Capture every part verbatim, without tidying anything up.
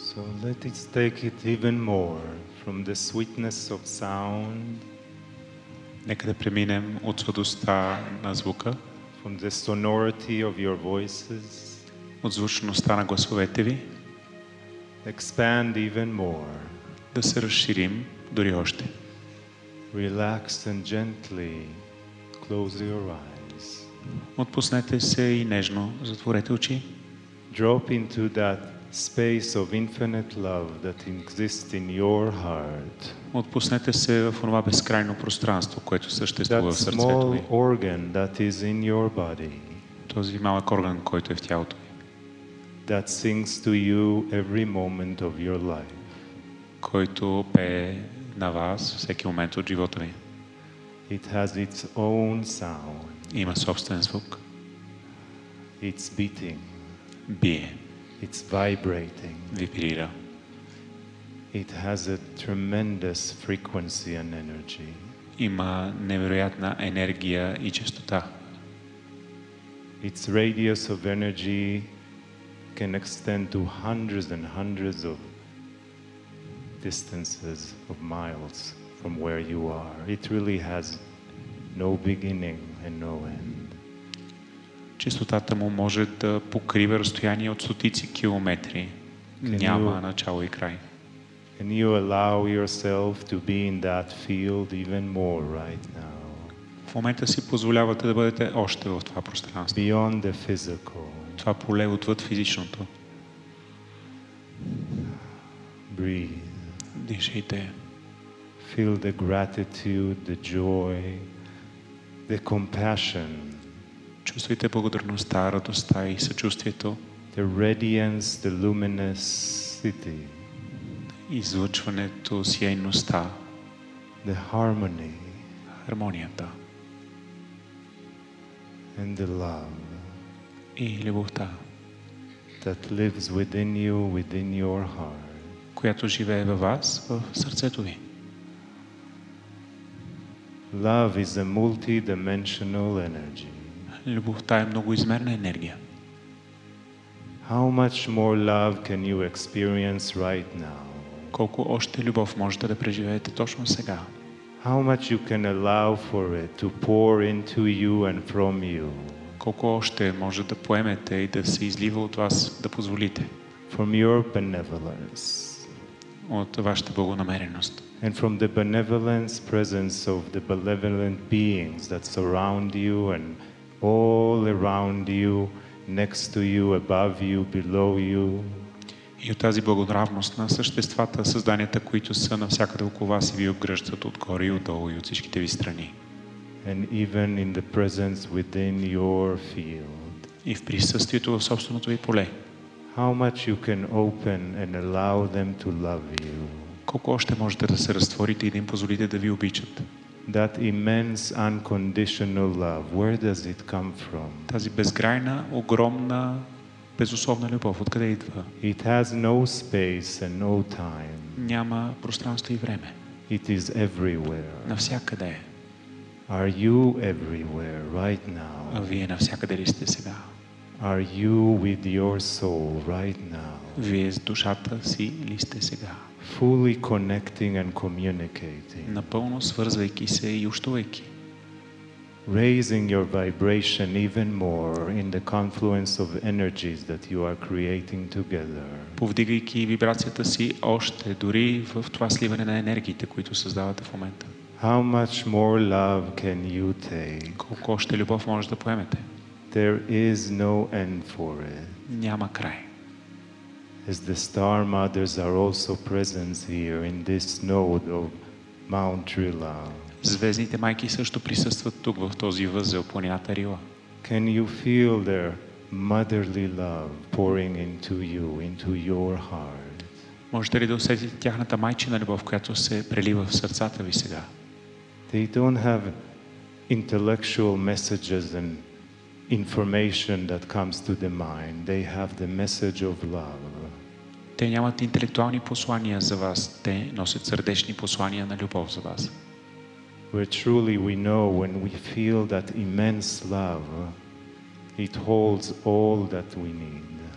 So let us take it even more from the sweetness of sound, Нека да преминем от сладостта на звука, from the sonority of your voices, от звучността на гласовете ви, expand even more. да се разширим дори още. Relax and gently close your eyes. Отпуснете се и нежно затворете очи. Drop into that space of infinite love that exists in your heart. Отпуснете се в това безкрайно пространство, което съществува That в сърцето ви. small organ that is in your body, Този малък орган, който е в тялото ви, that sings to you every moment of your life. който пее на вас всеки момент от живота ви. It has its own sound. Има собствен звук. It's beating. Бие. It's vibrating. Вибрира. It has a tremendous frequency and energy. Има невероятна енергия и честота. Its radius of energy can extend to hundreds and hundreds of distances of miles from where you are. It really has no beginning and no end. Честотата му може да покрива разстояние от стотици километри. Няма you- начало и край. Can you allow yourself to be in that field even more right now? В момента си позволявате да бъдете още в това пространство. Beyond the physical. Това поле отвъд физичното. Breathe. Дишайте. Feel the gratitude, the joy, the compassion, Чувствайте благодарността, радостта и съчувствието, the radiance, the luminosity, излъчването, сияйността, the harmony, хармонията and the love и любовта, that lives within you, within your heart. която живее във вас, в сърцето ви. Love is a multi-dimensional energy. Любовта е многоизмерна енергия. How much more love can you experience right now? Колко още любов можете да преживеете точно сега? How much you can allow for it to pour into you and from you? Колко още може да поемете и да се излива от вас, да позволите From your benevolence от вашата благонамереност and from the benevolence presence of the benevolent beings that surround you and all around you, next to you, above you, below you. и от тази благонравност на съществата, създанията, които са навсякъде около вас и ви обгръщат отгоре и отдолу и от всичките ви страни. And even in the presence within your field. И в присъствието в собственото ви поле. How much you can open and allow them to love you. Колко още можете да се разтворите и да им позволите да ви обичат. That immense unconditional love, where does it come from? Тази безкрайна, огромна, безусловна любов, откъде идва? It has no space and no time. Няма пространство и време. It is everywhere. Навсякъде е. Are you everywhere right А now? вие навсякъде ли сте сега? Are you with your soul right now? Вие с душата си ли сте сега? Fully connecting and communicating. Напълно свързвайки се и общувайки. Raising your vibration even more in the confluence of energies that you are creating together. Повдигайки вибрацията си още, дори в това сливане на енергиите, които създавате в момента. How much more love can you take? Колко още любов може да поемете? There is no end for it. Няма край. As the star mothers are also present here in this node of Mount Trilla. Звездните майки също присъстват тук в този възел, планината Рила. Can you feel their motherly love pouring into you, into your heart? Можете ли да усетите тяхната майчина любов, която се прелива в сърцата ви сега? They don't have intellectual messages and information that comes to the mind. They have the message of love. Те нямат интелектуални послания за вас, те носят сърдечни послания на любов за вас. Where truly we know when we feel that immense love, it holds all that we need.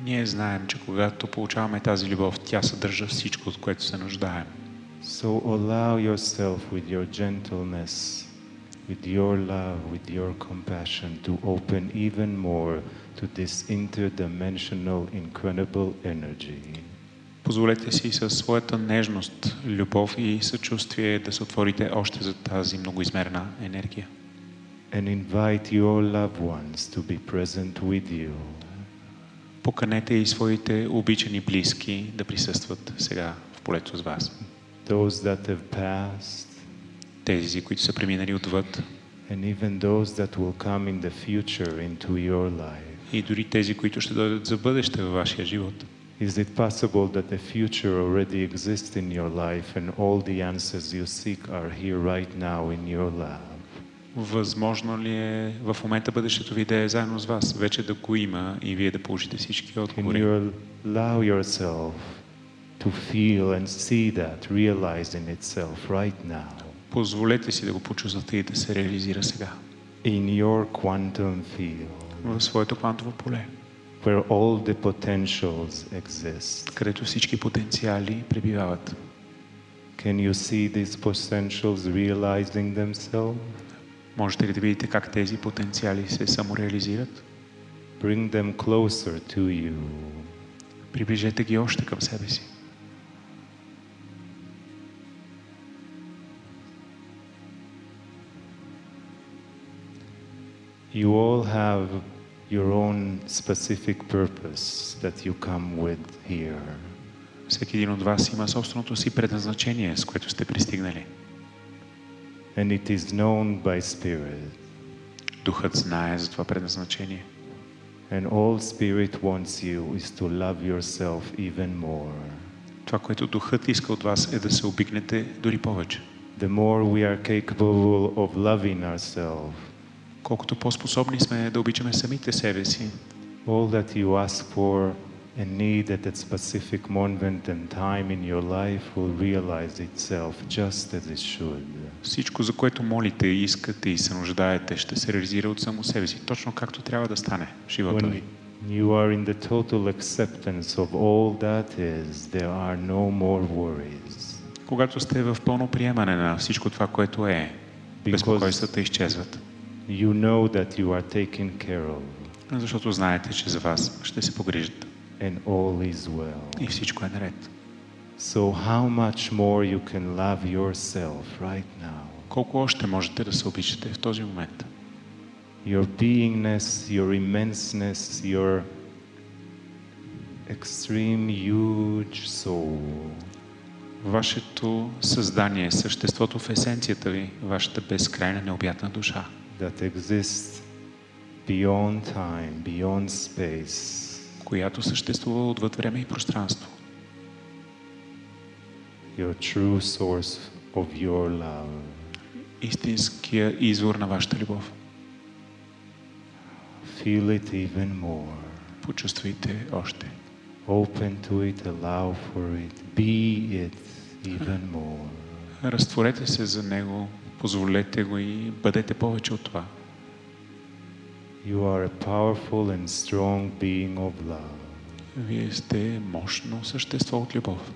Ние знаем, че когато получаваме тази любов, тя съдържа всичко, от което се нуждаем. So allow yourself with your gentleness, with your love, with your compassion to open even more to this interdimensional incredible energy. Позволете си със своята нежност, любов и съчувствие да се отворите още за тази многоизмерна енергия. And invite your loved ones to be present with you. Поканете и своите обичани близки да присъстват сега в полето с вас. Those that have passed, Тези, които са преминали отвъд, and even those that will come in the future into your life. и дори тези, които ще дойдат за бъдеще във вашия живот. Is it possible that the future already exists in your life and all the answers you seek are here right now in your lab? Възможно ли е в момента бъдещето ви да е заедно с вас, вече да го има и вие да получите всички Can отговори? you allow yourself to feel and see that realize in itself right now Позволете си да го почувствате и да се реализира сега. in your quantum field В своето квантово поле, where all the potentials exist? където всички потенциали пребивават. Can you see these potentials realizing themselves? Можете ли да видите как тези потенциали се самореализират? Bring them closer to you. Приближете ги още към себе си. You all have your own specific purpose that you come with here. Всеки един от вас има собственото си предназначение, с което сте пристигнали. And it is known by Spirit. Духът знае за това предназначение. And all Spirit wants you is to love yourself even more. Това, което Духът иска от вас, е да се обикнете дори повече. The more we are capable of loving ourselves, Колкото по-способни сме да обичаме самите себе си, all that you ask for and need at that specific moment and time in your life will realize itself just as it should. всичко, за което молите, искате и се нуждаете, ще се реализира от само себе си, точно както трябва да стане в живота When ви. you are in the total acceptance of all that is, there are no more worries. Когато сте в пълно приемане на всичко това, което е, безпокойствата изчезват. You know that you are taken care of Защото знаете, че за вас ще се погрижат and all is well. и всичко е наред. So how much more you can love yourself right now? Колко още можете да се обичате в този момент? Your beingness, your immenseness, your extreme huge soul. Вашето създание, съществото в есенцията ви, вашата безкрайна необятна душа, That exists beyond time, beyond space. която съществува отвъд време и пространство. Your true source of your love. Истинския извор на вашата любов. Feel it even more. Почувствайте още. Open to it, allow for it, be it even more. Разтворете се за него, позволете го и бъдете повече от това. You are a powerful and strong being of love. Вие сте мощно същество от любов.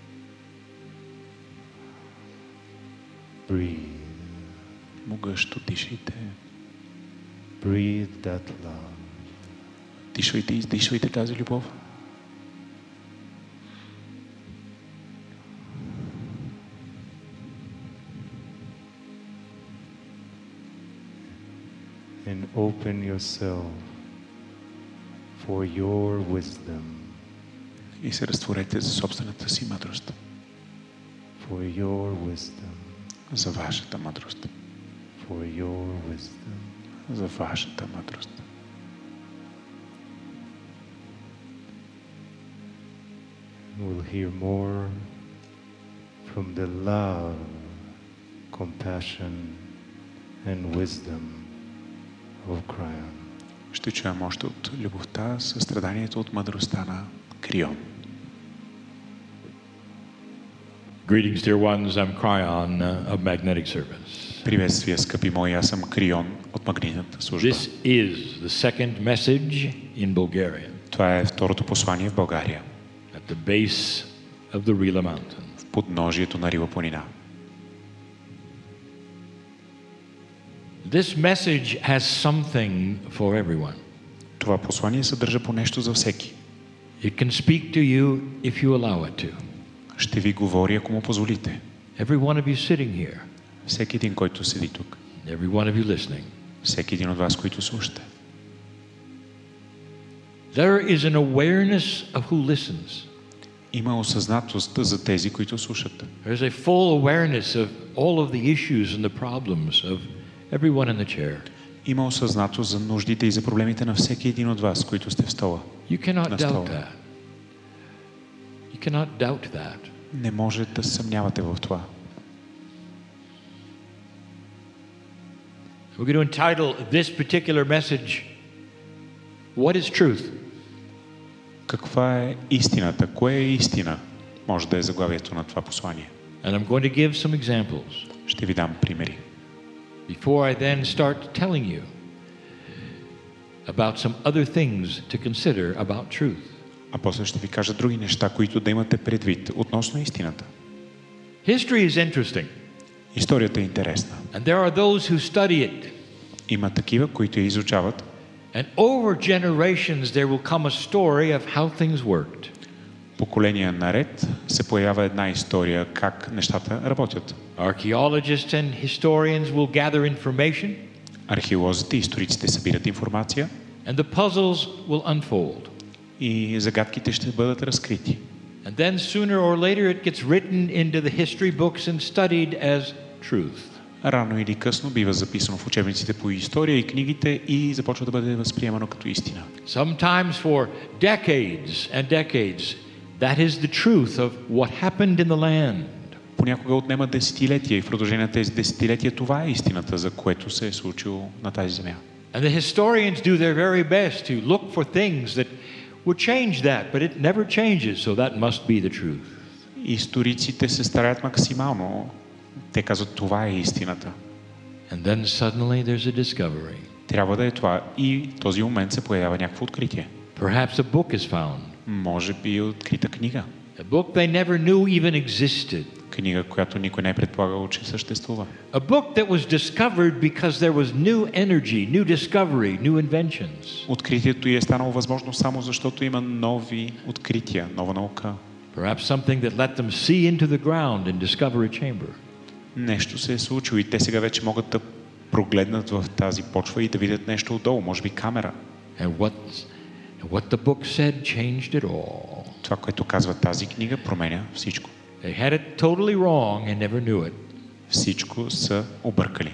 Breathe. Могъщо дишайте. Breathe that love. Дишвайте и издишвайте тази любов. And open yourself for your wisdom, И се разтворете за собствената си мъдрост. for your wisdom, За вашата мъдрост. for your wisdom. За вашата мъдрост. We'll hear more from the love, compassion, and wisdom of Cryon. Ще чуем още от любовта, състраданието, от мъдростта на Крион. Greetings, dear ones. I'm Cryon uh, of Magnetic Service. Приветствия, скъпи мои, аз съм Крион от магнитната служба. This is the second message in Bulgarian. Това е второто послание в България, at the base of the Rila mountain. в подножието на Рила планина. This message has something for everyone. Това послание съдържа по нещо за всеки. It can speak to you if you allow it to. Ще ви говори, ако му позволите. Every one of you sitting here, Всеки един, който седи тук. every one of you listening. Всеки един от вас, които слушате. There is an awareness of who listens. Има осъзнатост за тези, които слушат. There's a full awareness of all of the issues and the problems of everyone in the chair. Има осъзнатост за нуждите и за проблемите на всеки един от вас, които сте в стола. You cannot На doubt стола. that. You cannot doubt that. Не може да се съмнявате в това. We're going to entitle this particular message, What is Truth? Каква е истината? Кое е истина? Може да е заглавието на това послание. And I'm going to give some examples Ще ви дам примери. before I then start telling you about some other things to consider about truth. А после ще ви кажа други неща, които да имате предвид относно истината. History is interesting, Историята е интересна. and there are those who study it. Има такива, които я изучават. And over generations there will come a story of how things worked. Поколения наред се появява една история как нещата работят. Archaeologists and historians will gather information, Археолозите и историците събират информация and the puzzles will unfold. и загадките ще бъдат разкрити. And then sooner or later it gets written into the history books and studied as truth. Рано или късно бива записано в учебниците по история и книгите и започва да бъде възприемано като истина. Sometimes for decades and decades, that is the truth of what happened in the land. Понякога отнема десетилетия и в продължение на тези десетилетия това е истината, за което се е случило на тази земя. And the historians do their very best to look for things that would change that, but it never changes, so that must be the truth. Историците се стараят максимално. Те казват, това е истината. And then suddenly there's a discovery. Трябва да е това. И в този момент се появява някакво откритие. Perhaps a book is found. Може би е открита книга. A book they never knew even existed. Книга, която никой не е предполагал, че съществува. A book that was discovered because there was new energy, new discovery, new inventions. Откритието й е станало възможно само защото има нови открития, нова наука. Perhaps something that let them see into the ground and discover a chamber. Нещо се е случило и те сега вече могат да прогледнат в тази почва и да видят нещо отдолу, може би камера. And what, what the book said changed it all. Това, което казва тази книга, променя всичко. They had it totally wrong and never knew it. Всичко са объркали.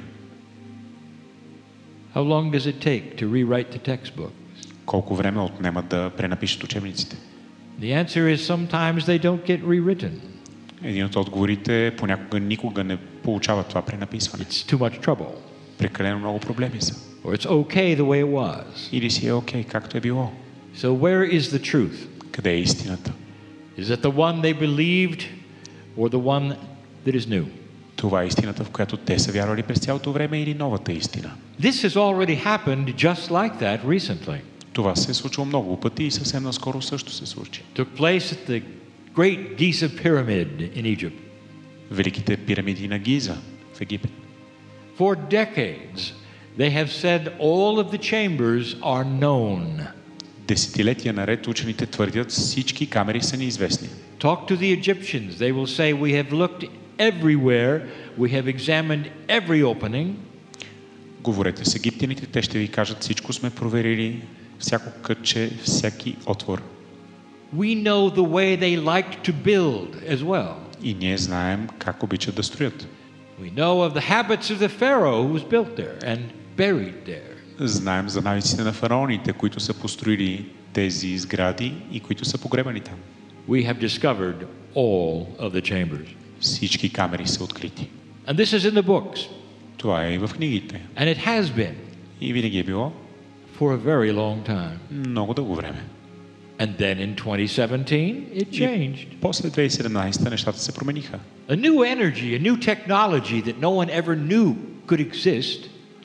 How long does it take to rewrite the textbooks? Колко време отнема да пренапишат учебниците? The answer is sometimes they don't get rewritten. Един от отговорите е понякога никога не получава това пренаписване. It's too much trouble. Прекалено много проблеми са. Or it's okay the way it was. Или си е окей, както е било. So where is the truth? Къде е истината? Is it the one they believed or the one that is new? Това е истината, в която те са вярвали през цялото време или новата истина? This has already happened just like that recently. Това се е случило много пъти и съвсем наскоро също се случи. Took place at the Great Giza Pyramid in Egypt. Великите пирамиди на Гиза в Египет. For decades, they have said all of the chambers are known. Десетилетия наред учените твърдят, всички камери са неизвестни. Talk to the Egyptians. They will say, we have looked everywhere. We have examined every opening. Говорете с египтяните, те ще ви кажат, всичко сме проверили, всяко кътче, всеки отвор. We know the way they like to build as well. И ние знаем как обичат да строят. We know of the habits of the Pharaoh who was built there and buried there. Знаем за навиците на фараоните, които са построили тези сгради и които са погребани там. We have discovered all of the chambers. Всички камери са открити. And this is in the books. Това е и в книгите. And it has been И винаги е било for a very long time. много дълго време. And then in twenty seventeen, it changed. И после две хиляди и седемнадесета нещата се промениха. A new energy, a new technology that no one ever knew could exist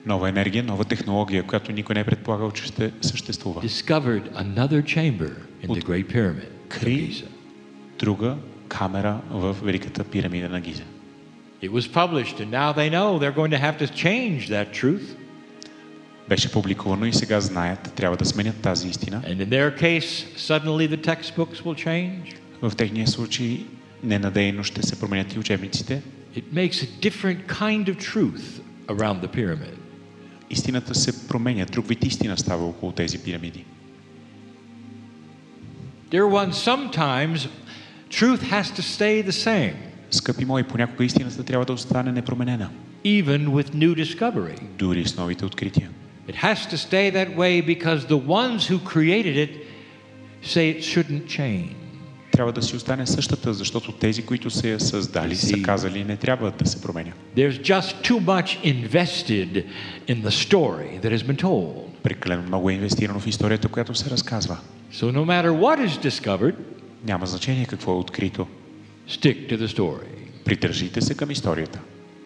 Нова енергия, нова технология, която никой не е предполагал, че ще съществува. Discovered another chamber in the Great Pyramid. Откри друга камера в Великата пирамида на Гиза. It was published and now they know they're going to have to change that truth. Беше публикувано и сега знаят, трябва да сменят тази истина. And in their case, suddenly the textbooks will change. В техния случай ненадейно ще се променят и учебниците. It makes a different kind of truth around the pyramid. Истината се променя, друг вид истина става около тези пирамиди. Dear ones, sometimes truth has to stay the same. Скъпи мои, понякога истината трябва да остане непроменена. Even with new discovery. Дори с новите открития. It has to stay that way because the ones who created it say it shouldn't change. Трябва да си остане същата, защото тези, които са я създали, са казали, не трябва да се променя. There's just too much invested in the story that has been told. Прекалено много е инвестирано в историята, която се разказва. So no matter what is discovered, няма значение какво е открито. Stick to the story. Придържите се към историята.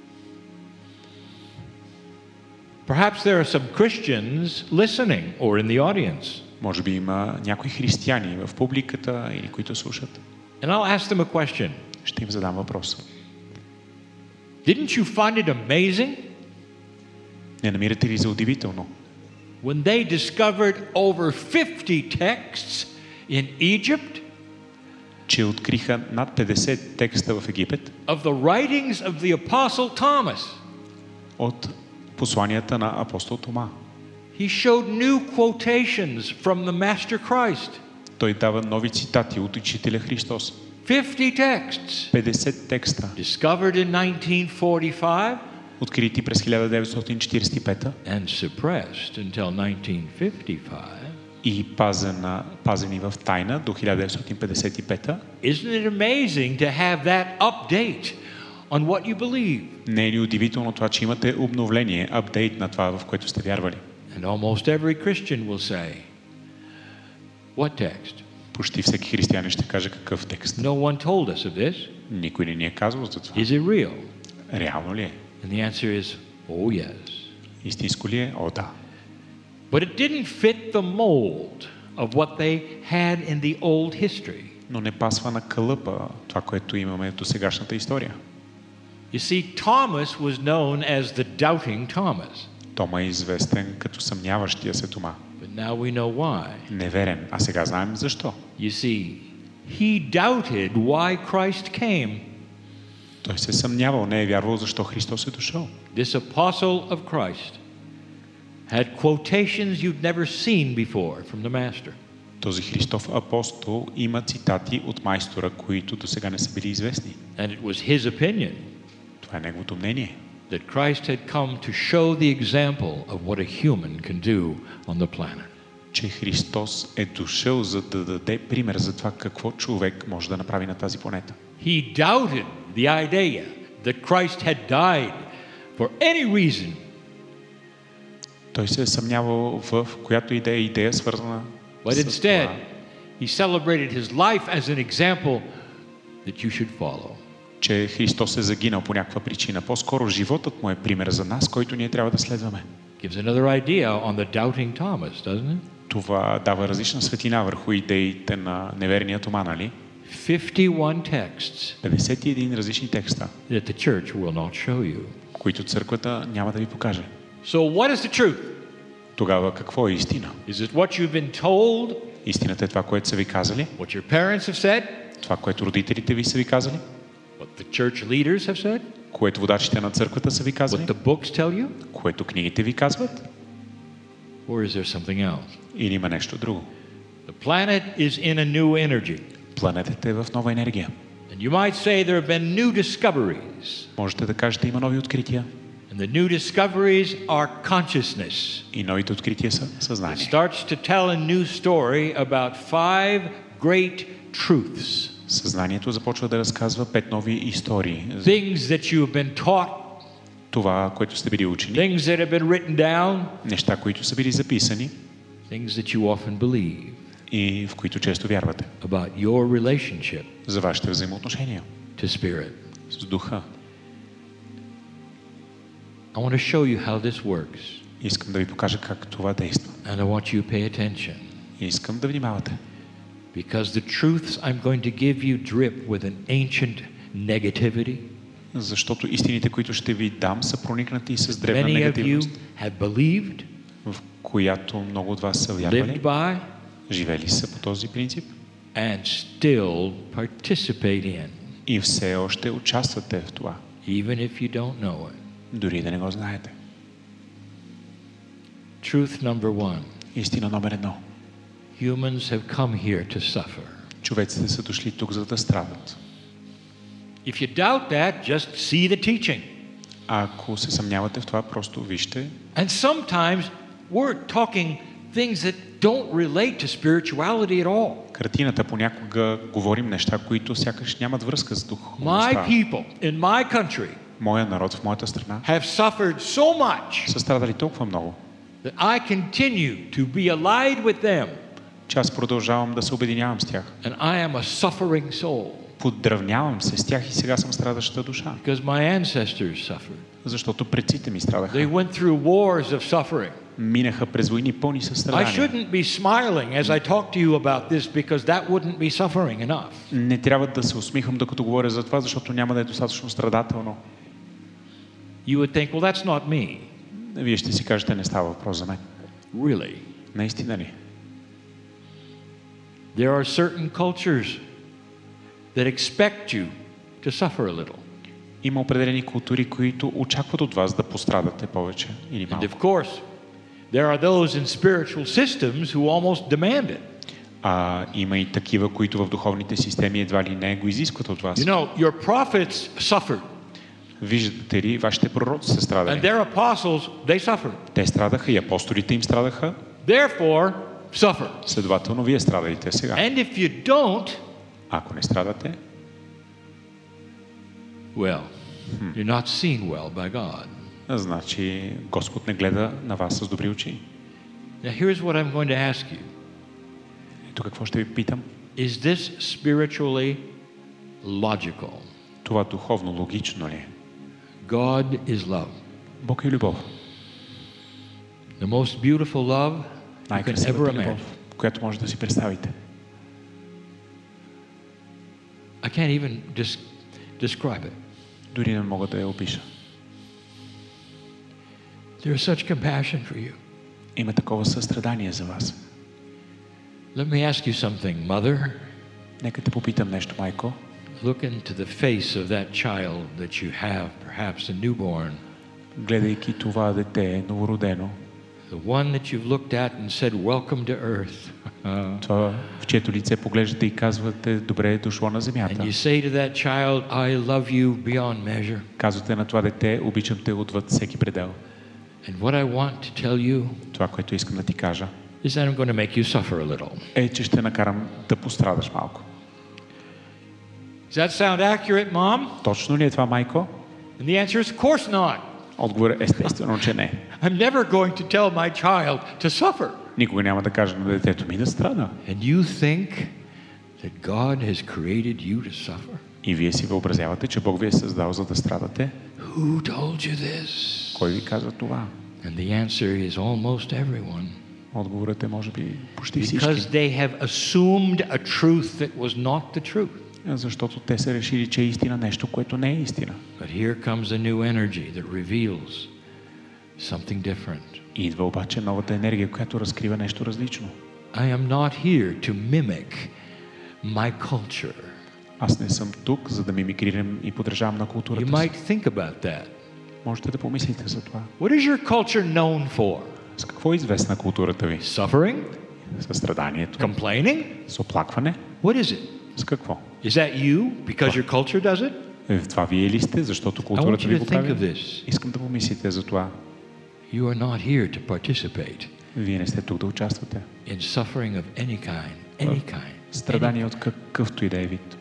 Perhaps there are some Christians listening or in the audience. Може би има някои християни в публиката или които слушат. And I'll ask them a question. Ще им задам въпрос. Didn't you find it amazing? Не намирате ли за удивително? When they discovered over fifty texts in Egypt, че откриха над петдесет текста в Египет of the writings of the apostle Thomas. От посланията на апостол Тома. He showed new quotations from the Master Christ. Той дава нови цитати от учителя Христос. fifty texts. петдесет текста. Discovered in nineteen forty-five. Открити през хиляда деветстотин четиридесет и пета. And suppressed until nineteen fifty-five. И пазена, пазени в тайна до хиляда деветстотин петдесет и пета. Isn't it amazing to have that update on what you believe? Не е ли удивително това, че имате обновление, апдейт на това, в което сте вярвали? And almost every Christian will say, what text? Почти всеки християнин ще каже какъв текст. No one told us of this. Никой не ни е казал за това. Is it real? Реално ли е? And the answer is, oh yes. Истинско ли е? О, да. But it didn't fit the mold of what they had in the old history. Но не пасва на кълъпа това, което имаме до сегашната история. You see, Thomas was known as the doubting Thomas. Тома е известен като съмняващия се Тома. But now we know why. Неверен. А сега знаем защо. You see, he doubted why Christ came. Той се съмнявал, не е вярвал защо Христос е дошъл. This apostle of Christ had quotations you'd never seen before from the Master. Този Христов апостол има цитати от майстора, които до сега не са били известни. And it was his opinion Това е неговото мнение. that Christ had come to show the example of what a human can do on the planet. Че Христос е дошъл за да даде пример за това какво човек може да направи на тази планета. He doubted the idea that Christ had died for any reason. Той се е съмнявал в която и да е идея свързана But с instead, това, he celebrated his life as an example that you should follow. че Христос е загинал по някаква причина. По-скоро животът му е пример за нас, който ние трябва да следваме. Gives another idea on the doubting Thomas, doesn't it? Това дава различна светлина върху идеите на неверния Тома, нали? fifty-one texts петдесет и един различни текста, that the church will not show you. които църквата няма да ви покаже. So what is the truth? Тогава какво е истина? Is it what you've been told? Истината е това, което са ви казали, What your parents have said? това, което родителите ви са ви казали, What the church leaders have said? което водачите на църквата са ви казали, What the books tell you? което книгите ви казват, Or is there something else? или има нещо друго. The planet is in a new energy. Планетата е в нова енергия. And you might say there have been new discoveries. Можете да кажете, има нови открития. And the new discoveries are consciousness. И новите открития са It съзнание. starts to tell a new story about five great truths. Съзнанието започва да разказва пет нови истории. Things that you have been taught, Това, което сте били учени, things that have been written down, неща, които са били записани things that you often believe и в които често вярвате. about your relationship За вашите взаимоотношения to Spirit. с Духа. I want to show you how this works. Искам да ви покажа как това действа. And I want you to pay attention. Искам да внимавате. Because the truths I'm going to give you drip with an ancient negativity. Защото истините, които ще ви дам, са проникнати с древна Many of you негативност, have believed, в която много от вас са lived вярвали, by, живели са по този принцип and still participate in, и все още участвате в това, even if you don't know it. дори да не го знаете. Truth number one. Истина номер едно. Humans have come here to suffer. Човеците са дошли тук, за да страдат. If you doubt that, just see the teaching. А ако се съмнявате в това, просто вижте. And sometimes we're talking things that don't relate to spirituality at all. Картината понякога говорим неща, които сякаш нямат връзка с My духовността. people in my country Моя народ в моята страна have suffered so much са страдали толкова много, that I continue to be allied with them, че аз продължавам да се обединявам с тях. and I am a suffering soul Подравнявам се с тях и сега съм страдаща душа. because my ancestors suffered. Защото предците ми They страдаха. went through wars of suffering. Минаха през войни пълни със I страдания. shouldn't be smiling as I talk to you about this because that wouldn't be suffering enough. Не трябва да се усмихвам докато говоря за това, защото няма да е достатъчно страдателно. You would think, well, that's not me. Вие ще си кажете, не става въпрос за мен. Really? Наистина ли? There are certain cultures that expect you to suffer a little. Има определени култури, които очакват от вас да пострадате повече или And малко. of course, there are those in spiritual systems who almost demand it. А има и такива, които в духовните системи едва ли не го изискват от вас. You know, your prophets suffered, Виждате ли, вашите пророци са and страдали. their apostles, they suffered. Те страдаха и апостолите им страдаха. Therefore, suffer. Следователно, вие страдайте сега. And if you don't, Ако не страдате, well, you're not seen well by God. значи Господ не гледа на вас с добри очи. Now, here's what I'm going to ask you. Ето какво ще ви питам. Is this spiritually logical? Това духовно логично ли е? God is love. Бог е любов. The most beautiful love you can ever Най-красивата imagine. любов, която може да си представите. I can't even dis- describe it. Дори не мога да я опиша. There is such compassion for you. Има такова състрадание за вас. Let me ask you something, mother. Нека те попитам нещо, майко. Look into the face of that child that you have, perhaps a newborn, Гледайки това дете, новородено, the one that you've looked at and said, "Welcome to earth." това, в чието лице поглеждате и казвате, добре е дошло на And земята. you say to that child, "I love you beyond measure." Казвате на това дете, обичам те отвъд всеки предел. And what I want to tell you Това, което искам да ти кажа, is that I'm going to make you suffer a little. е, че ще накарам да пострадаш малко. Does that sound accurate, Mom? Точно ли е това, майко? And the answer is, of course not. Отговор е естествено, че не. I'm never going to tell my child to suffer. Никога няма да кажа на детето ми да страда. And you think that God has created you to suffer? И вие си въобразявате, че Бог ви е създал за да страдате? Who told you this? Кой ви казва това? And the answer is almost everyone. Отговорът е може би почти Because всички. they have assumed a truth that was not the truth. Защото те са решили, че е истина нещо, което не е истина. But here comes a new energy that reveals something different. Идва обаче новата енергия, която разкрива нещо различно. I am not here to mimic my culture. Аз не съм тук, за да мимикрирам и подражавам на You културата си. might think about that. Можете да помислите за това. What is your culture known for? С какво е известна културата ви? Suffering? С страданието? Complaining? С оплакване? What is it? С какво? Is that you because your culture does it? Е, това вие ли сте, защото I want културата ви you го to think of прави? this. Искам да помислите за това. You are not here to participate Вие не сте тук да участвате. in suffering of any kind, any kind. Страдание от какъвто и да е вид.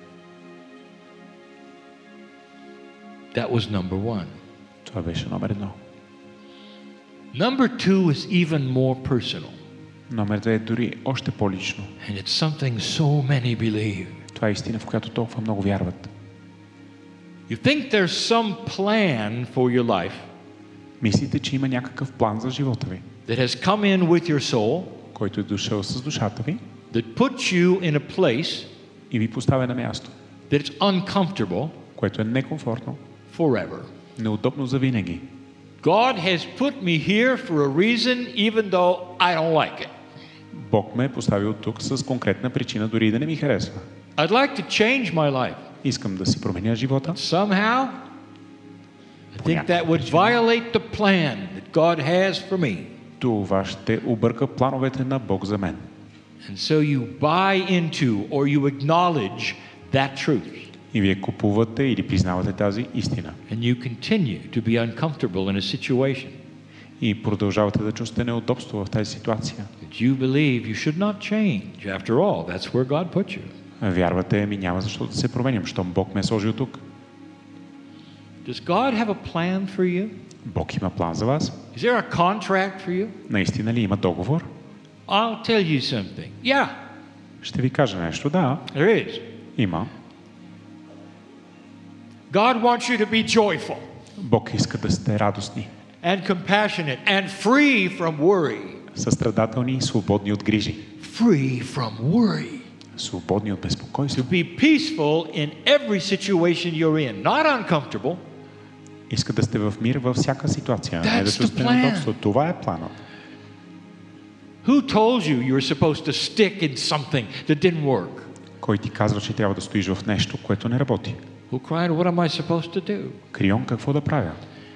That was number one. Това беше номер едно. Number two is even more personal. Номер две е дори още по-лично. And it's something so many believe. Това е истина, в която толкова много вярват. You think there's some plan for your life, Мислите, че има някакъв план за живота ви, that has come in with your soul, който е дошъл с душата ви that puts you in a place и ви поставя на място, that it's uncomfortable което е некомфортно, forever. неудобно за винаги. God has put me here for a reason, even though I don't like it. Бог ме е поставил тук с конкретна причина, дори и да не ми харесва. I'd like to change my life. Искам да си променя живота. Somehow, I think that would violate the plan that God has for me. Това ще обърка плановете на Бог за мен. And so you buy into or you acknowledge that truth. И вие купувате или признавате тази истина. And you continue to be uncomfortable in a situation. И продължавате да чувствате неудобство в тази ситуация. That you believe you should not change. After all, that's where God put you. Вярвате ми, няма защо да се променям, щом Бог ме е сложил тук. Does God have a plan for you? Бог има план за вас. Is there a contract for you? Наистина ли има договор? I'll tell you something. Yeah, Ще ви кажа нещо. Да, there is. има. God wants you to be joyful Бог иска да сте радостни, and compassionate and free from worry. състрадателни и свободни от грижи. Free from worry. Свободни от To безпокойство. be peaceful in every situation you're in. Not uncomfortable. Иска да сте в мир във всяка ситуация, не да That's the чувствате plan. неудобство. Това е планът. Who told you you were supposed to stick in something that didn't work? Кой ти казва, че трябва да стоиш в нещо, което не работи? Who cried, what am I supposed to do? Крион, какво да правя?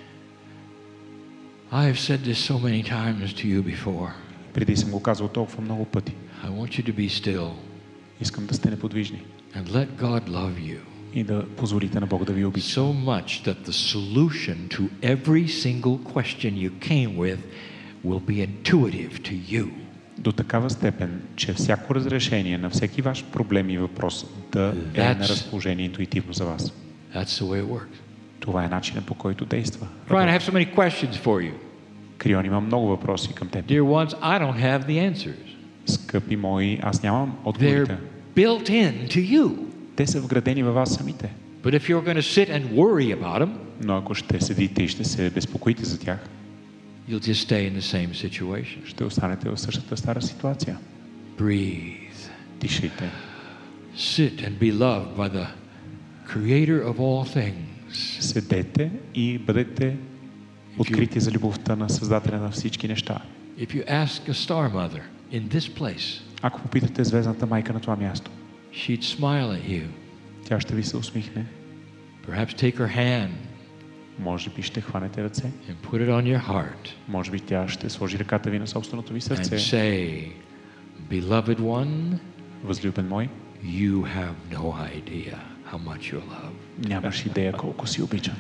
I have said this so many times to you before. Преди съм го казвал толкова много пъти. I want you to be still Искам да сте неподвижни and let God love you и да позволите на Бог да ви обича. so much that the solution to every single question you came with will be intuitive to you. До такава степен, че всяко разрешение на всеки ваш проблем и въпрос да е That's- на разположение интуитивно за вас. That's the way it works. Това е начинът, по който действа. Brian, I have so many questions for you. Крион, имам много въпроси към теб. Dear ones, I don't have the answers. Скъпи мои, аз нямам отговорите. They're built in to you. Те са вградени във вас самите. But if you're going to sit and worry about them, Но ако ще седите и ще се безпокоите за тях, you'll just stay in the same situation. ще останете в същата стара ситуация. Breathe. Дишайте. Sit and be loved by the Creator of all things. Седете и бъдете открити за любовта на Създателя на всички неща. If you ask a star mother in this place, Ако попитате звездната майка на това място, she'd smile at you. тя ще ви се усмихне. Perhaps take her hand Може би ще хванете ръце. and put it on your heart Може би тя ще сложи ръката ви на собственото ви and сърце. say, Beloved one, Възлюбен мой, you have no idea how much you're loved. нямаш идея колко си обичан.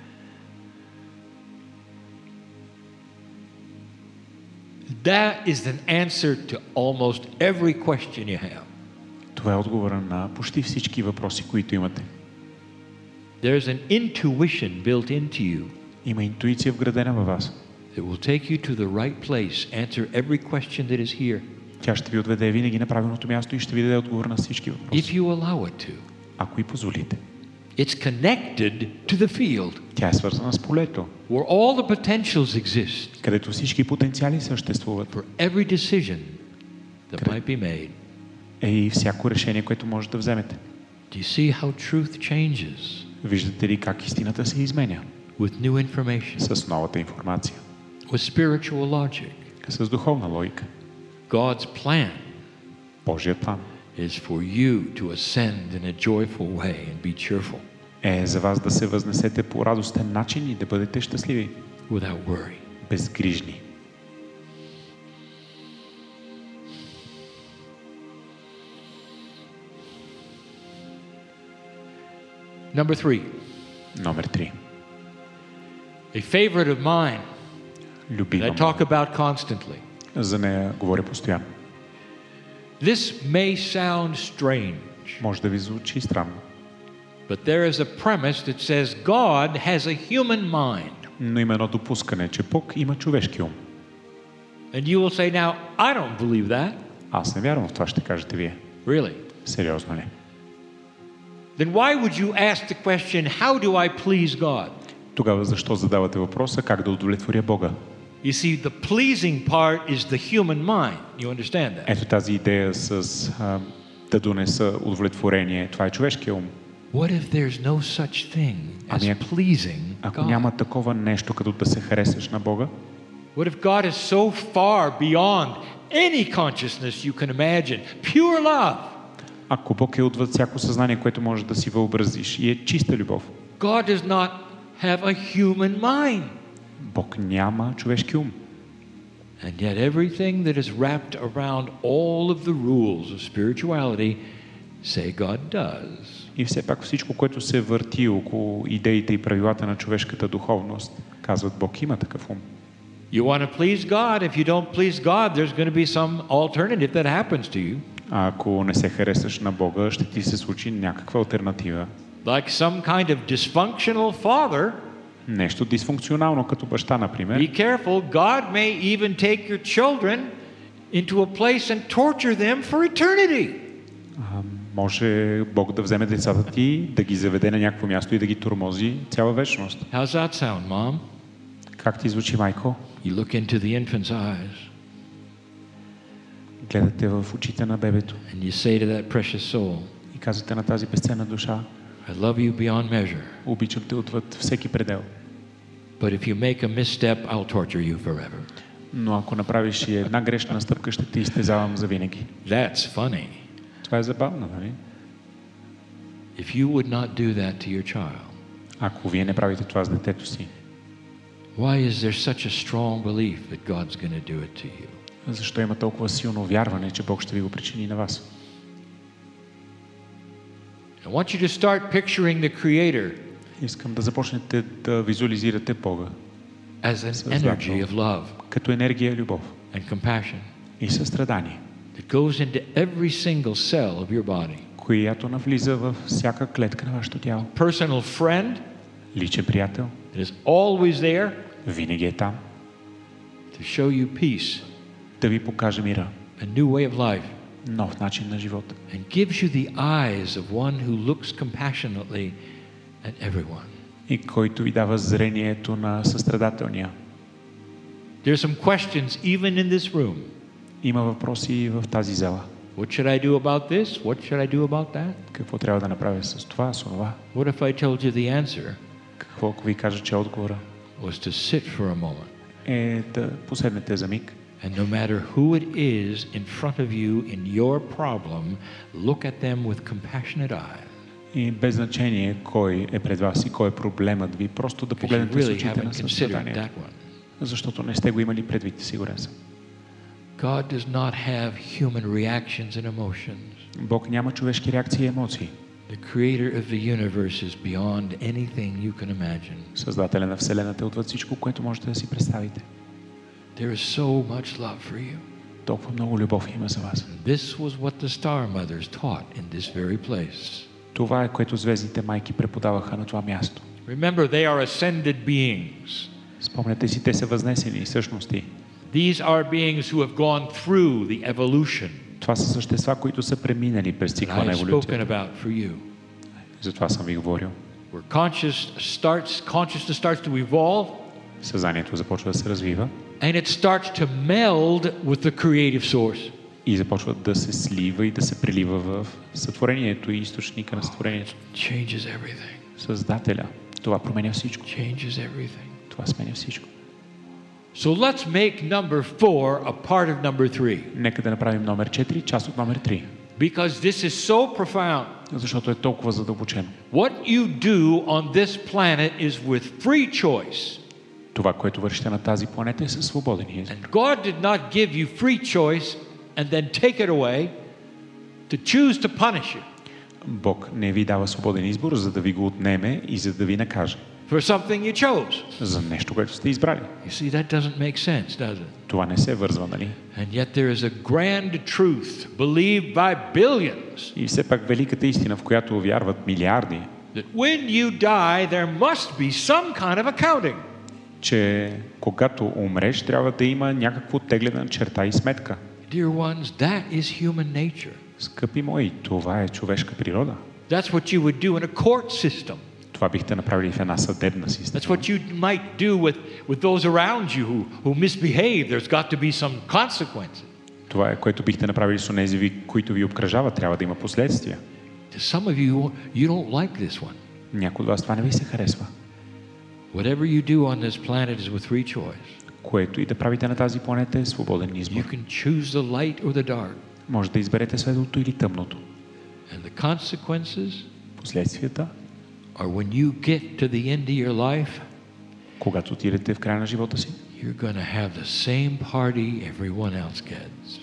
That is an answer to almost every question you have. Това е отговора на почти всички въпроси, които имате. There's an intuition built into you Има интуиция вградена във вас. that will take you to the right place, answer every question that is here, Тя ще ви отведе винаги на правилното място и ще ви даде отговор на всички if въпроси. you allow it to. Ако и позволите. It's connected to the field Тя е свързана с полето, where all the potentials exist където всички потенциали съществуват. for every decision that might be made. Е и всяко решение, което може да вземете. Do you see how truth changes Виждате ли как истината се изменя? with new information, С новата информация. with spiritual logic? С духовна логика. God's plan Божият план is for you to ascend in a joyful way and be cheerful е за вас да се възнесете по радостен начин и да бъдете щастливи, without worry. безгрижни. Number three, Номер три. a favorite of mine that I Любима. talk about constantly. За нея говоря постоянно. This may sound strange, Може да ви звучи странно, but there is a premise that says God has a human mind. но има едно допускане, че Бог има човешки ум. And you will say, now, I don't believe that. Аз не вярвам в това, ще кажете вие. Really? Сериозно ли? Then why would you ask the question, how do I please God? Тогава защо задавате въпроса как да удовлетворя Бога? You see, the pleasing part is the human mind. You understand that? Ето тази идея с а, да донеса удовлетворение. Това е човешкия ум. What if there's no such thing as Ами ако- pleasing Ако God? няма такова нещо, като да се харесаш на Бога, What if God is so far beyond any consciousness you can imagine? Pure love. ако Бог е отвъд всяко съзнание, което можеш да си въобразиш и е чиста любов, God does not have a human mind. Бог няма човешки ум. And yet everything that is wrapped around all of the rules of spirituality say God does. И все пак всичко, което се върти около идеите и правилата на човешката духовност, казват Бог има такъв ум. You want to please God. If you don't please God, there's going to be some alternative that happens to you. А ако не се харесаш на Бога, ще ти се случи някаква алтернатива. Like some kind of dysfunctional father, Нещо дисфункционално, като баща, например. be careful. God may even take your children into a place and torture them for eternity. А, може Бог да вземе децата ти, да ги заведе на някакво място и да ги тормози цяла вечност. How's that sound, Mom? Как ти звучи, майко? You look into the infant's eyes Гледате в очите на бебето and you say to that precious soul, и казвате на тази безценна душа: I love you beyond measure. обичам те отвъд всеки предел. But if you make a misstep, I'll torture you forever. Но ако направиш и една грешна стъпка, ще те изтезавам завинаги. That's funny. Това е забавно, нали? If you would not do that to your child, Ако вие не правите това с детето си, why is there such a strong belief that God's going to do it to you? защо има толкова силно вярване, че Бог ще ви го причини на вас? I want you to start picturing the Creator Искам да започнете да визуализирате Бога as an energy of love като енергия и любов and compassion и състрадание, that goes into every single cell of your body. която навлиза във всяка клетка на вашето тяло. Personal friend Личен приятел, that is always there винаги е там, to show you peace, да ви покаже мира, a new way of life, нов начин на живота and gives you the eyes of one who looks compassionately at everyone. и който ви дава зрението на състрадателния. There are some questions even in this room. Има въпроси и в тази зала. What should I do about this? What should I do about that? Какво трябва да направя с това, с това? What if I told you the answer Какво, ако ви кажа, че отговора was to sit for a moment, е да поседнете за миг and no matter who it is in front of you in your problem, look at them with compassionate eyes. и без значение кой е пред вас и кой е проблемът ви, просто да Because you погледнете с really очите haven't на considered състраданието. that one. Защото не сте го имали предвид, сигурен съм. God does not have human reactions and emotions. Бог няма човешки реакции и емоции. The creator of the universe is beyond anything you can imagine. Създателя на Вселената е отвъд всичко, което можете да си представите. There is so much love for you. Толкова много любов има за вас. This was what the star mothers taught in this very place. Това е, което звездните майки преподаваха на това място. Remember, they are ascended beings. Спомняте си, те са възнесени същности. These are beings who have gone through the evolution Това са същества, които са преминали през that цикла I на have spoken еволюцията. about for you. Затова съм ви говорил. Where conscious starts, consciousness starts to evolve, Съзнанието започва да се развива and it starts to meld with the creative source. и започва да се слива и да се прелива в сътворението и източника на сътворението. Changes everything. Създателя. Това променя всичко. Changes everything. Това сменя всичко. So let's make number four a part of number three. Нека да направим номер четири, част от номер три. Because this is so profound. Защото е толкова задълбочено. What you do on this planet is with free choice. Това, което вършите на тази планета, е със свободен избор. And God did not give you free choice and then take it away to choose to punish you Бог не ви дава свободен избор, за да ви го отнеме и за да ви накаже. for something you chose. За нещо, което сте избрали. You see, that doesn't make sense, does it? Това не се вързва, нали? And yet there is a grand truth believed by billions И все пак великата истина, в която вярват милиарди, that when you die, there must be some kind of accounting. че когато умреш, трябва да има някакво теглена черта и сметка. Dear ones, that is human nature. Скъпи мои, това е човешка природа. That's what you would do in a court system. Това бихте направили в една съдебна That's система. what you might do with, with those around you who, who misbehave. There's got to be some consequences. Това е, което бихте направили с онези, ви, които ви обкръжават. Трябва да има последствия. To some of you, you don't like this one. Някой от вас това не ви се харесва. Whatever you do on this planet is with free choice. Което и да правите на тази планета е свободен избор. You can choose the light or the dark. Може да изберете светлото или тъмното. And the consequences Последствията, are when you get to the end of your life, когато отидете в края на живота си, you're going to have the same party everyone else gets.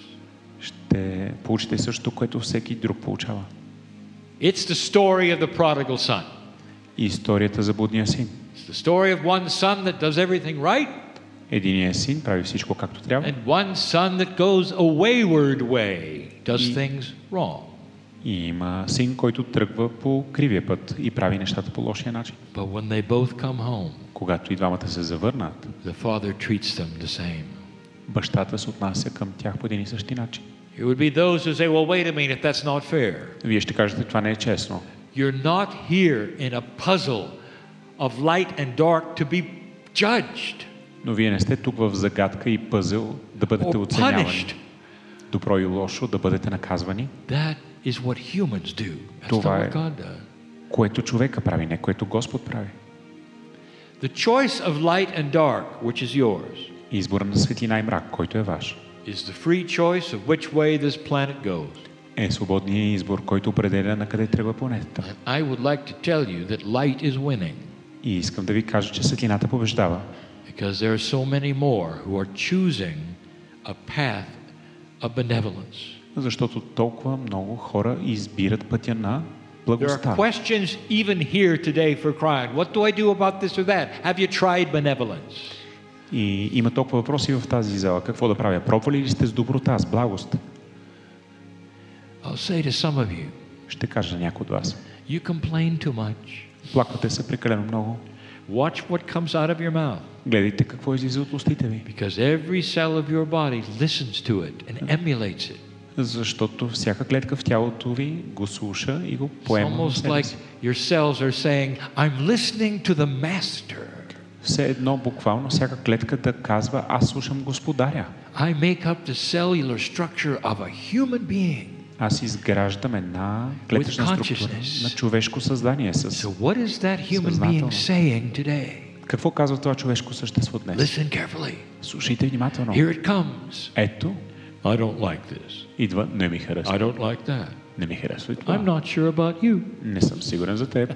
ще получите същото, което всеки друг получава. It's the story of the prodigal son. И историята за блудния син. It's the story of one son that does everything right Единият син прави всичко както трябва. and one son that goes a wayward way, does И- things wrong. И има син, който тръгва по кривия път и прави нещата по лошия начин. But when they both come home, Когато и двамата се завърнат, the father treats them the same. бащата се отнася към тях по един и същи начин. It would be those who say, well, wait a minute, that's not fair. Вие ще кажете, това не е честно. You're not here in a puzzle of light and dark to be judged Но вие не сте тук в загадка и пъзел да бъдете or оценявани. punished. Добро и лошо, да бъдете наказвани, That is what humans do. That's not Това е- what God does. което човека прави, не което Господ прави. The choice of light and dark, which is yours, Избора на светлина и мрак, който е ваш, is the free choice of which way this planet goes. е свободният избор, който определя на къде тръгва планетата. And I would like to tell you that light is winning И искам да ви кажа, че светлината побеждава, because there are so many more who are choosing a path of benevolence. защото толкова много хора избират пътя на There are благостта. questions even here today for crying. What do I do about this or that? Have you tried benevolence? И има толкова въпроси в тази зала. Какво да правя? Пробвали ли сте с доброта, с благост? I'll say to some of you, Ще кажа на някой от вас. you complain too much. Плаквате се прекалено много. Watch what comes out of your mouth Гледайте какво излиза от устите ви. because every cell of your body listens to it and emulates it. Защото всяка клетка в тялото ви го слуша и го It's поема в almost себе like си. your cells are saying, I'm listening to the master. Все едно буквално всяка клетка да казва, аз слушам Господаря. I make up the cellular structure of a human being. Аз изграждам една клетъчна With структура consciousness. на човешко създание. С... So what is that human Съзнателно. being saying today? Какво казва това човешко същество днес? Listen carefully. Слушайте внимателно. Here it comes. Ето, I don't like this. идва, не ми I харесва. don't like that. Не ми харесва и I'm това. not sure about you. Не съм сигурен за теб.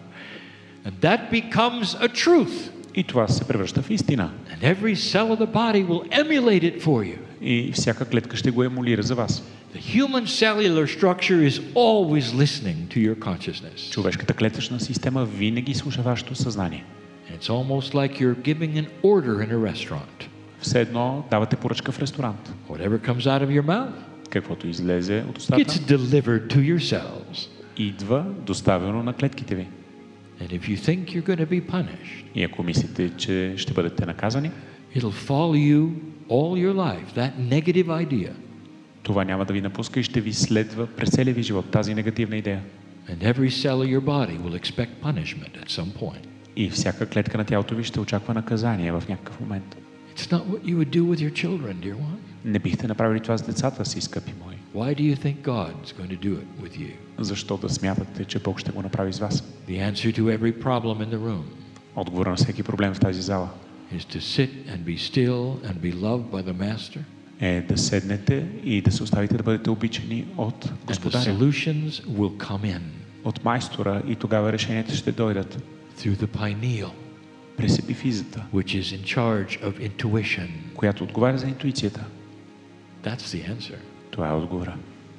And that becomes a truth. И това се превръща в истина. And every cell of the body will emulate it for you. И всяка клетка ще го емулира за вас. The human cellular structure is always listening to your consciousness. Човешката клетъчна система винаги слуша вашето съзнание. And it's almost like you're giving an order in a restaurant. Все едно давате поръчка в ресторант. Whatever comes out of your mouth Каквото излезе от устата, gets delivered to your cells. идва доставено на клетките ви. And if you think you're going to be punished, И ако мислите, че ще бъдете наказани, it'll follow you all your life, that negative idea. това няма да ви напуска и ще ви следва през целия ви живот, тази негативна идея. And every cell of your body will expect punishment at some point. И всяка клетка на тялото ви ще очаква наказание в някакъв момент. It's not what you would do with your children, dear one. Не бихте направили това с децата си, скъпи мои. Why do you think God's going to do it with you? Защо да смятате, че Бог ще го направи с вас? The answer to every problem in the room Отговора на всеки проблем в тази зала is to sit and be still and be loved by the Master. е да седнете и да се оставите да бъдете обичани от And the Господаря, solutions will come in от майстора, и тогава решенията ще дойдат through the pineal, през епифизата, which is in charge of intuition. която отговаря за интуицията. That's the answer. Това е отговора.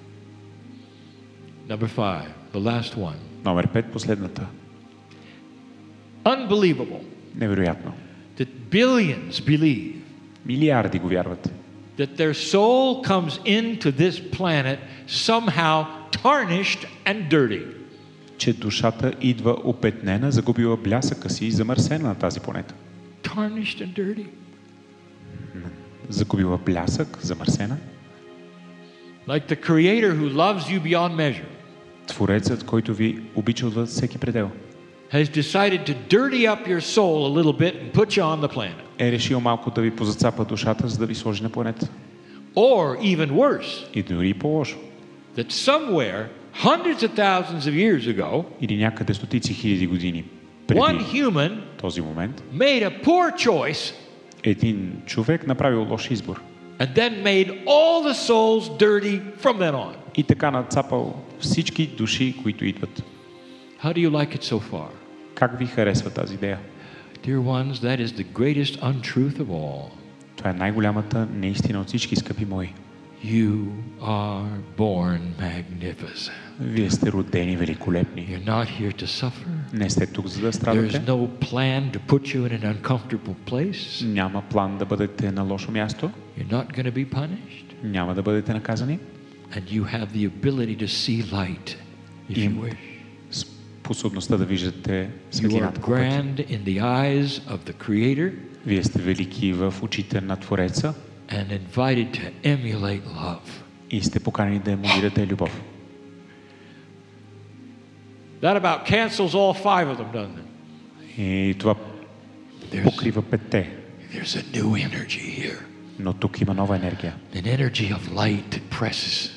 Number five, the last one. Номер пет, последната. Unbelievable Невероятно. that billions believe Милиарди го вярват, that their soul comes into this planet somehow tarnished and dirty. че душата идва опетнена, загубила блясъка си и замърсена на тази планета. Tarnished and dirty. Загубила блясък, замърсена. Like the Creator who loves you beyond measure Творецът, който ви обича отвъд всеки предел. has decided to dirty up your soul a little bit and put you on the planet. е решил малко да ви позацапа душата, за да ви сложи на планета. Or even worse, И дори по-лошо. that somewhere, hundreds of thousands of years ago, Или някъде стотици хиляди години one преди human този момент, made a poor choice един човек направил лош избор. and then made all the souls dirty from then on. И така нацапал всички души, които идват. How do you like it so far? Как ви харесва тази идея? Dear ones, that is the greatest untruth of all. Това е най-голямата неистина от всички, скъпи мои. You are born magnificent. Вие сте родени великолепни. You're not here to suffer. Не сте тук, за да There's страдате. no plan to put you in an uncomfortable place. Няма план да бъдете на лошо място. You're not going to be punished. Няма да бъдете наказани. And you have the ability to see light if you Им- wish. Способността да виждате You are светлината по пътя. grand in the eyes of the Creator Вие сте велики в очите на Твореца and invited to emulate love. и сте поканени да емулирате любов. That about cancels all five of them, doesn't it? И това There's, покрива петте. there's a new energy here. Но тук има нова енергия. An energy of light that presses.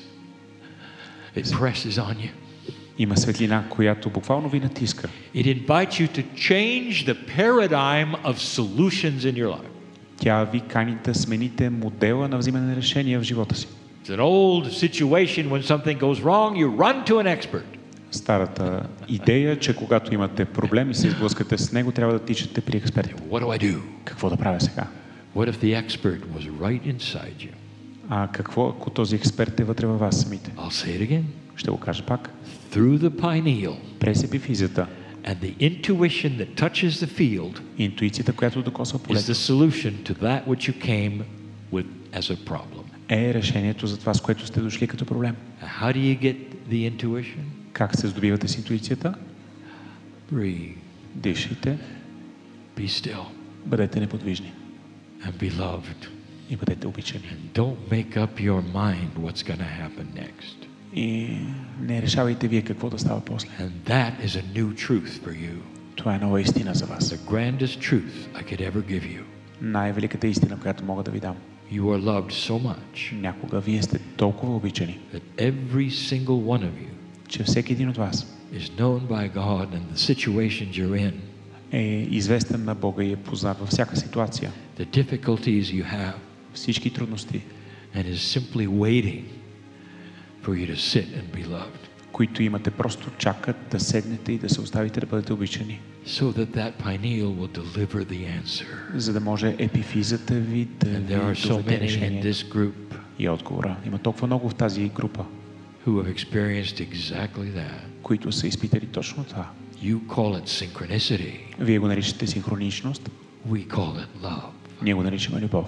It presses on you. Има светлина, която буквално ви натиска. It invites you to change the paradigm of solutions in your life. Тя ви кани да смените модела на взимане на решения в живота си. It's an old situation when something goes wrong, you run to an expert. Старата идея, че когато имате проблем и се изблъскате с него, трябва да тичате при експерт. What do I do? Какво да правя сега? What if the expert was right inside you? А какво, ако този експерт е вътре във вас самите? I'll say it again. Ще го кажа пак. Through the pineal През епифизията, and the intuition that touches the field интуицията, която докосва is полето, the solution to that which you came with as a problem. е решението за това, с което сте дошли като проблем. How do you get the intuition? Как се здобивате с интуицията? Breathe. Дишайте, Be still бъдете неподвижни and be loved. и бъдете обичани. And don't make up your mind what's going to happen next. И не решавайте вие какво да става после. And that is a new truth for you. Това е нова истина за вас. The grandest truth I could ever give you. Най-великата истина, която мога да ви дам. You are loved so much Някога вие сте толкова обичани, that every single one of you че всеки един от вас is known by God and the situations you're in, е известен на Бога и е познат във всяка ситуация. the difficulties you have, Всички трудности, and is simply waiting for you to sit and be loved, които имате, просто чакат да седнете и да се оставите да бъдете обичани, so that that pineal will deliver the answer. за да може епифизата ви да And ви there are so доведе many in решение. this group И отговора. Има толкова много в тази група, who have experienced exactly that. които са изпитали точно това. You call it synchronicity. Вие го наричате синхроничност, We call it love. ние го наричаме любов.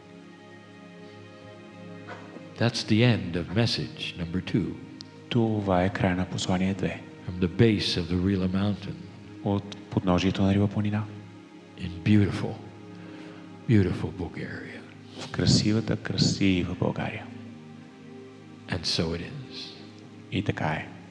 That's the end of message number two, Това е край на послание две. from the base of the Rila mountain От подножието на Рила планина in beautiful, beautiful Bulgaria. в красивата, красива България. And so it is. И така е.